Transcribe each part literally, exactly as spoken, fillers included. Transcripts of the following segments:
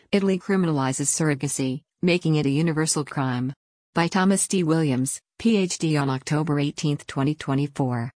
Italy criminalizes surrogacy, making it a universal crime. By Thomas D. Williams, P H D on October eighteenth twenty twenty-four.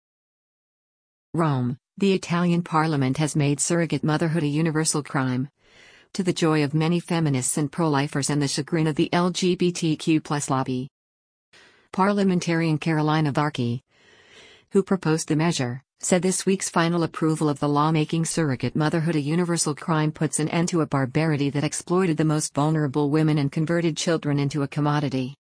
Rome, the Italian parliament has made surrogate motherhood a universal crime. To the joy of many feminists and pro-lifers and the chagrin of the L G B T Q plus lobby. Parliamentarian Carolina Varchi, who proposed the measure, said this week's final approval of the law making surrogate motherhood a universal crime puts an end to a barbarity that exploited the most vulnerable women and converted children into a commodity.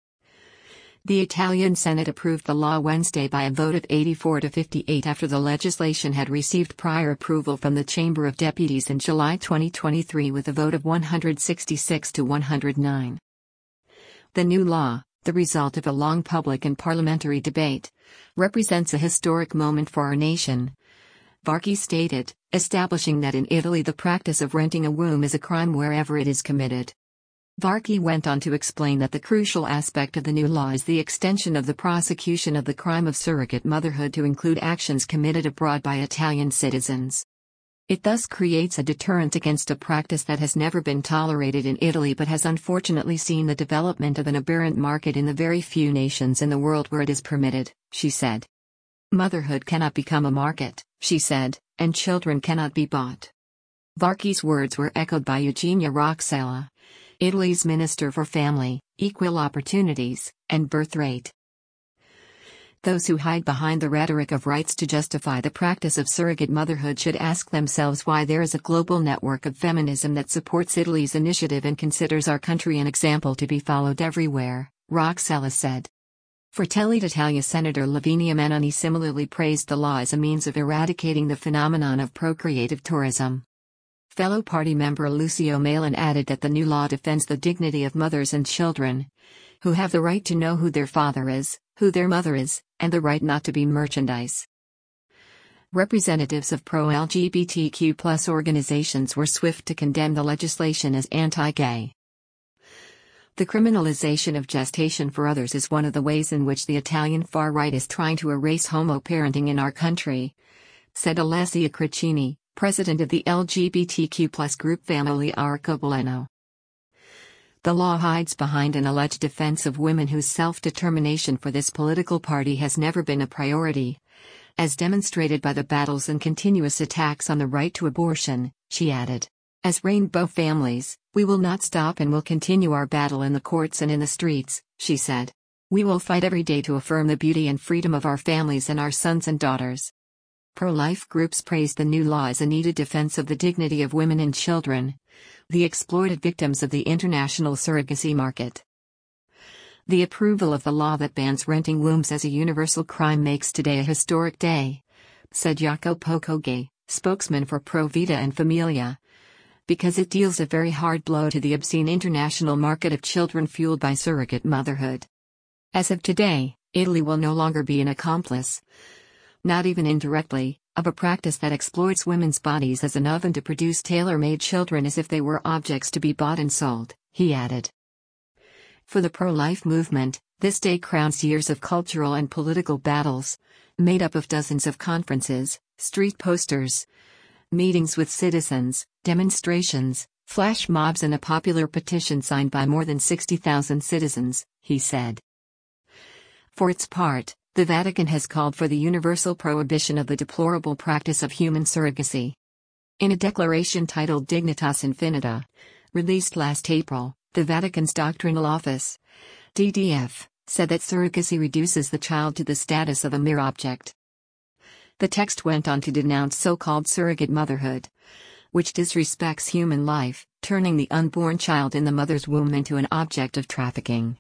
The Italian Senate approved the law Wednesday by a vote of eighty-four to fifty-eight after the legislation had received prior approval from the Chamber of Deputies in July twenty twenty-three with a vote of one hundred sixty-six to one hundred nine. The new law, the result of a long public and parliamentary debate, represents a historic moment for our nation. Varchi stated, establishing that in Italy the practice of renting a womb is a crime wherever it is committed. Varchi went on to explain that the crucial aspect of the new law is the extension of the prosecution of the crime of surrogate motherhood to include actions committed abroad by Italian citizens. It thus creates a deterrent against a practice that has never been tolerated in Italy but has unfortunately seen the development of an aberrant market in the very few nations in the world where it is permitted, she said. Motherhood cannot become a market, she said, and children cannot be bought. Varchi's words were echoed by Eugenia Roxella, Italy's Minister for Family, Equal Opportunities, and Birth Rate. Those who hide behind the rhetoric of rights to justify the practice of surrogate motherhood should ask themselves why there is a global network of feminism that supports Italy's initiative and considers our country an example to be followed everywhere, Roxella said. Fratelli d'Italia Senator Lavinia Menoni similarly praised the law as a means of eradicating the phenomenon of procreative tourism. Fellow party member Lucio Malin added that the new law defends the dignity of mothers and children, who have the right to know who their father is, who their mother is, and the right not to be merchandise. Representatives of pro-L G B T Q plus organizations were swift to condemn the legislation as anti-gay. The criminalization of gestation for others is one of the ways in which the Italian far right is trying to erase homo-parenting in our country, said Alessia Cricini, president of the L G B T Q plus group Famiglia Arcobaleno. The law hides behind an alleged defense of women whose self-determination for this political party has never been a priority, as demonstrated by the battles and continuous attacks on the right to abortion, she added. As Rainbow Families, we will not stop and will continue our battle in the courts and in the streets, she said. We will fight every day to affirm the beauty and freedom of our families and our sons and daughters. Pro-life groups praised the new law as a needed defense of the dignity of women and children, the exploited victims of the international surrogacy market. The approval of the law that bans renting wombs as a universal crime makes today a historic day, said Jacopo Coghe, spokesman for Pro Vita and Familia, because it deals a very hard blow to the obscene international market of children fueled by surrogate motherhood. As of today, Italy will no longer be an accomplice, not even indirectly, of a practice that exploits women's bodies as an oven to produce tailor-made children as if they were objects to be bought and sold, he added. For the pro-life movement, this day crowns years of cultural and political battles, made up of dozens of conferences, street posters, meetings with citizens, demonstrations, flash mobs and a popular petition signed by more than sixty thousand citizens, he said. For its part, the Vatican has called for the universal prohibition of the deplorable practice of human surrogacy. In a declaration titled Dignitas Infinita, released last April, the Vatican's Doctrinal Office, D D F, said that surrogacy reduces the child to the status of a mere object. The text went on to denounce so-called surrogate motherhood, which disrespects human life, turning the unborn child in the mother's womb into an object of trafficking.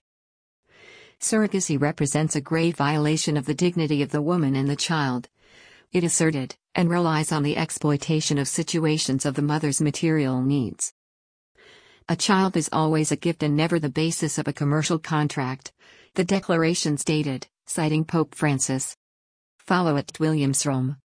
Surrogacy represents a grave violation of the dignity of the woman and the child, it asserted, and relies on the exploitation of situations of the mother's material needs. A child is always a gift and never the basis of a commercial contract, the declaration stated, citing Pope Francis. Follow at Williams Rome.